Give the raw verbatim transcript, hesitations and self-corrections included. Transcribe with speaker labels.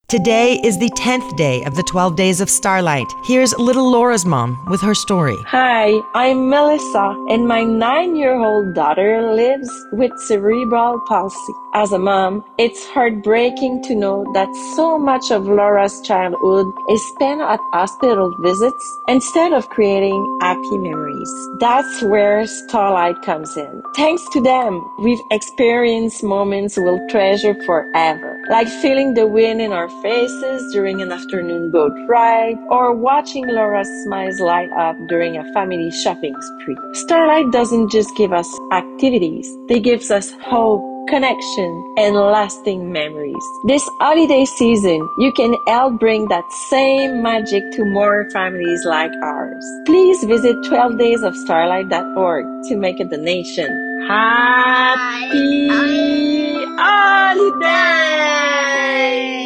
Speaker 1: Today is the tenth day of the twelve Days of Starlight. Here's little Laura's mom with her story.
Speaker 2: Hi, I'm Melissa, and my nine-year-old daughter lives with cerebral palsy. As a mom, it's heartbreaking to know that so much of Laura's childhood is spent at hospital visits instead of creating happy memories. That's where Starlight comes in. Thanks to them, we've experienced moments we'll treasure forever, like feeling the wind in our faces during an afternoon boat ride, or watching Laura's smiles light up during a family shopping spree. Starlight doesn't just give us activities, they give us hope, connection, and lasting memories. This holiday season, you can help bring that same magic to more families like ours. Please visit twelve days of starlight dot org to make a donation. Happy holidays!